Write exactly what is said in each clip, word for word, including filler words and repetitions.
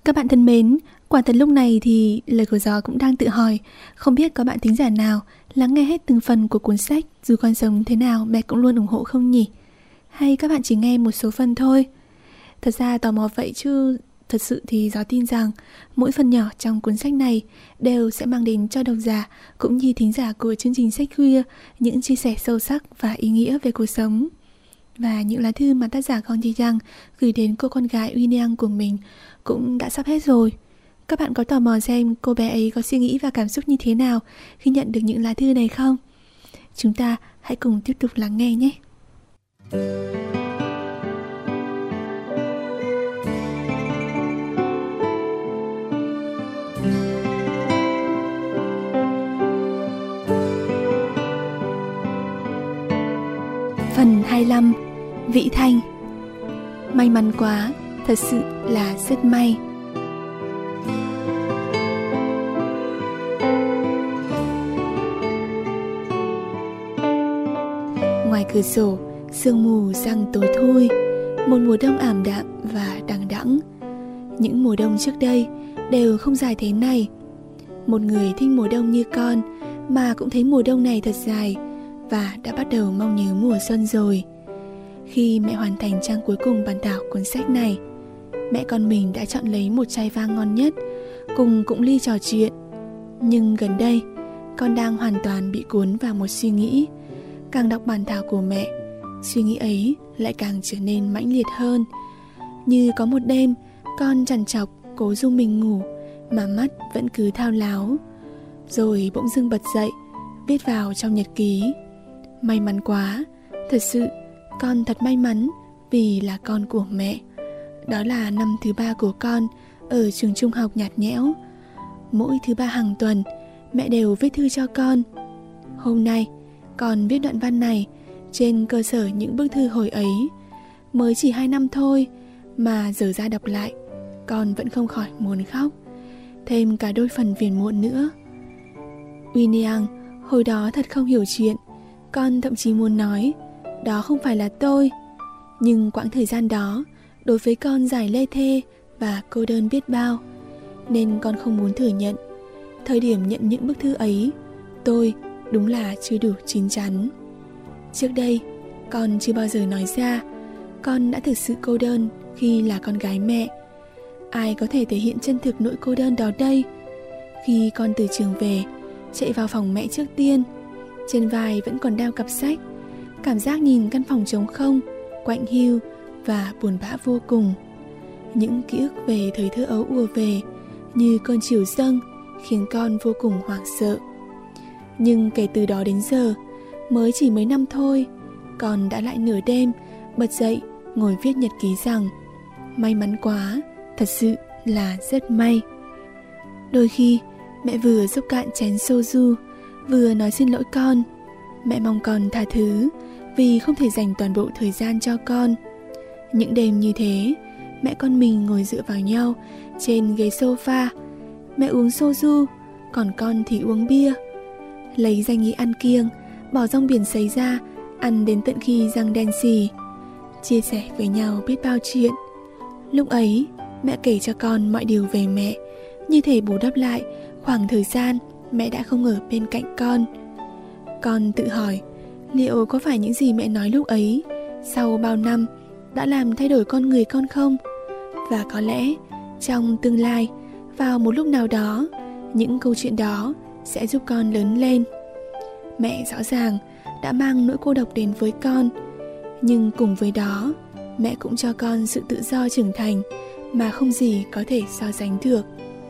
Các bạn thân mến, quả thật lúc này thì lời của Gió cũng đang tự hỏi, không biết có bạn thính giả nào lắng nghe hết từng phần của cuốn sách Dù con sống thế nào mẹ cũng luôn ủng hộ không nhỉ? Hay các bạn chỉ nghe một số phần thôi? Thật ra tò mò vậy chứ thật sự thì Gió tin rằng mỗi phần nhỏ trong cuốn sách này đều sẽ mang đến cho độc giả cũng như thính giả của chương trình Sách Khuya những chia sẻ sâu sắc và ý nghĩa về cuộc sống. Và những lá thư mà tác giả Con Thi Yang gửi đến cô con gái Winnie của mình cũng đã sắp hết rồi. Các bạn có tò mò xem cô bé ấy có suy nghĩ và cảm xúc như thế nào khi nhận được những lá thư này không? Chúng ta hãy cùng tiếp tục lắng nghe nhé. Phần hai mươi lăm. Vĩ Thanh. May mắn quá, thật sự là rất may. Ngoài cửa sổ, sương mù giăng tối thui, một mùa đông ảm đạm và đằng đẵng. Những mùa đông trước đây đều không dài thế này. Một người thích mùa đông như con mà cũng thấy mùa đông này thật dài và đã bắt đầu mong nhớ mùa xuân rồi. Khi mẹ hoàn thành trang cuối cùng bản thảo cuốn sách này, mẹ con mình đã chọn lấy một chai vang ngon nhất, cùng cụng ly trò chuyện. Nhưng gần đây, con đang hoàn toàn bị cuốn vào một suy nghĩ. Càng đọc bản thảo của mẹ, suy nghĩ ấy lại càng trở nên mãnh liệt hơn. Như có một đêm, con trằn trọc cố dung mình ngủ mà mắt vẫn cứ thao láo. Rồi bỗng dưng bật dậy, viết vào trong nhật ký: may mắn quá, thật sự con thật may mắn vì là con của mẹ. Đó là năm thứ ba của con ở trường trung học nhạt nhẽo. Mỗi thứ ba hàng tuần, mẹ đều viết thư cho con. Hôm nay, con viết đoạn văn này trên cơ sở những bức thư hồi ấy. Mới chỉ hai năm thôi mà giờ ra đọc lại, con vẫn không khỏi muốn khóc, thêm cả đôi phần phiền muộn nữa. Winnie hồi đó thật không hiểu chuyện. Con thậm chí muốn nói đó không phải là tôi. Nhưng quãng thời gian đó đối với con dài lê thê và cô đơn biết bao, nên con không muốn thừa nhận. Thời điểm nhận những bức thư ấy, tôi đúng là chưa đủ chín chắn. Trước đây, con chưa bao giờ nói ra con đã thực sự cô đơn khi là con gái mẹ. Ai có thể thể hiện chân thực nỗi cô đơn đó đây? Khi con từ trường về, chạy vào phòng mẹ trước tiên, trên vai vẫn còn đeo cặp sách, cảm giác nhìn căn phòng trống không, quạnh hiu và buồn bã vô cùng. Những ký ức về thời thơ ấu ùa về như cơn chiều dâng, khiến con vô cùng hoảng sợ. Nhưng kể từ đó đến giờ, mới chỉ mấy năm thôi, con đã lại nửa đêm bật dậy ngồi viết nhật ký rằng may mắn quá, thật sự là rất may. Đôi khi mẹ vừa xúc cạn chén soju, vừa nói xin lỗi con. Mẹ mong con tha thứ vì không thể dành toàn bộ thời gian cho con. Những đêm như thế, mẹ con mình ngồi dựa vào nhau trên ghế sofa. Mẹ uống soju, còn con thì uống bia. Lấy danh nghĩa ăn kiêng, bỏ rong biển sấy ra, ăn đến tận khi răng đen xì. Chia sẻ với nhau biết bao chuyện. Lúc ấy, mẹ kể cho con mọi điều về mẹ, như thể bù đắp lại khoảng thời gian mẹ đã không ở bên cạnh con. Con tự hỏi, liệu có phải những gì mẹ nói lúc ấy, sau bao năm, đã làm thay đổi con người con không? Và có lẽ, trong tương lai, vào một lúc nào đó, những câu chuyện đó sẽ giúp con lớn lên. Mẹ rõ ràng đã mang nỗi cô độc đến với con, nhưng cùng với đó, mẹ cũng cho con sự tự do trưởng thành mà không gì có thể so sánh được.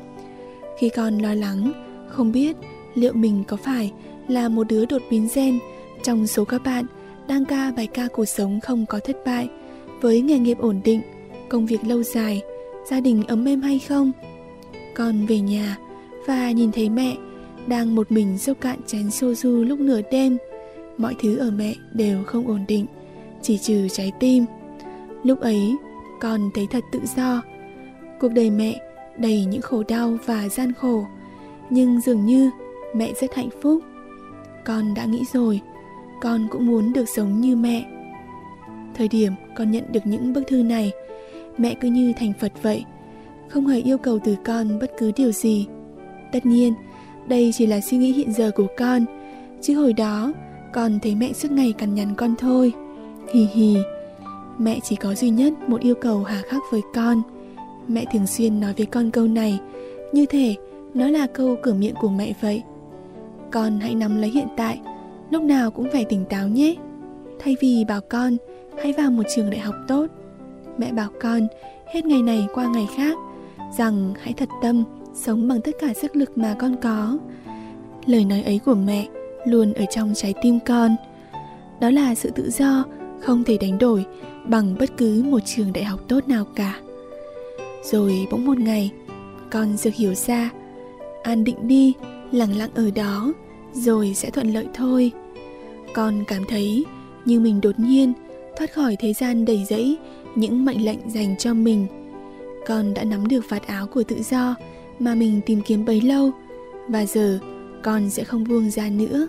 Khi con lo lắng, không biết liệu mình có phải là một đứa đột biến gen trong số các bạn đang ca bài ca cuộc sống không có thất bại, với nghề nghiệp ổn định, công việc lâu dài, gia đình ấm êm hay không? Con về nhà và nhìn thấy mẹ đang một mình xúc cạn chén soju lúc nửa đêm. Mọi thứ ở mẹ đều không ổn định, chỉ trừ trái tim. Lúc ấy, con thấy thật tự do. Cuộc đời mẹ đầy những khổ đau và gian khổ, nhưng dường như mẹ rất hạnh phúc. Con đã nghĩ rồi, con cũng muốn được sống như mẹ. Thời điểm con nhận được những bức thư này, mẹ cứ như thành Phật vậy, không hề yêu cầu từ con bất cứ điều gì. Tất nhiên, đây chỉ là suy nghĩ hiện giờ của con, chứ hồi đó con thấy mẹ suốt ngày cằn nhằn con thôi. Hì hì, mẹ chỉ có duy nhất một yêu cầu hà khắc với con. Mẹ thường xuyên nói với con câu này, như thể nó là câu cửa miệng của mẹ vậy. Con hãy nắm lấy hiện tại, lúc nào cũng phải tỉnh táo nhé. Thay vì bảo con hãy vào một trường đại học tốt, mẹ bảo con hết ngày này qua ngày khác rằng hãy thật tâm sống bằng tất cả sức lực mà con có. Lời nói ấy của mẹ luôn ở trong trái tim con. Đó là sự tự do không thể đánh đổi bằng bất cứ một trường đại học tốt nào cả. Rồi bỗng một ngày, con sực hiểu ra, an định đi, lặng lặng ở đó, rồi sẽ thuận lợi thôi. Con cảm thấy như mình đột nhiên thoát khỏi thế gian đầy rẫy những mệnh lệnh dành cho mình. Con đã nắm được vạt áo của tự do mà mình tìm kiếm bấy lâu, và giờ con sẽ không buông ra nữa.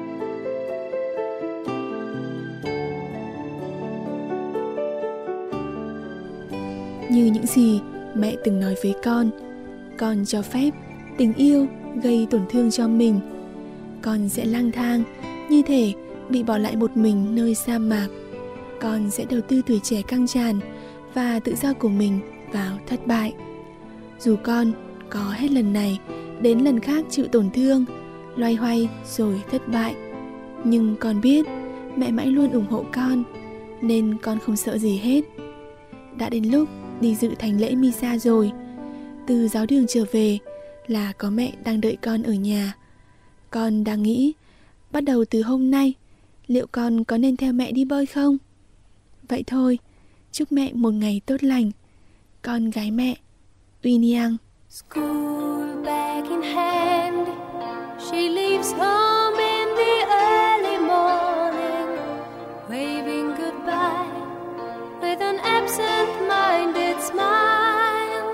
Như những gì mẹ từng nói với con, con cho phép tình yêu gây tổn thương cho mình. Con sẽ lang thang, như thể bị bỏ lại một mình nơi sa mạc. Con sẽ đầu tư tuổi trẻ căng tràn và tự do của mình vào thất bại. Dù con có hết lần này đến lần khác chịu tổn thương, loay hoay rồi thất bại, nhưng con biết mẹ mãi luôn ủng hộ con, nên con không sợ gì hết. Đã đến lúc đi dự thánh lễ Misa rồi. Từ giáo đường trở về là có mẹ đang đợi con ở nhà. Con đang nghĩ, bắt đầu từ hôm nay, liệu con có nên theo mẹ đi bơi không? Vậy thôi, chúc mẹ một ngày tốt lành. Con gái mẹ, Uy Niang. School bag in hand, she leaves home in the early morning, waving goodbye with an absent-minded smile.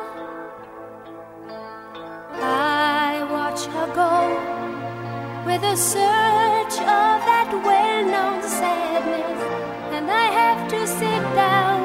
I watch her go with a surge of that well-known sadness, and I have to sit down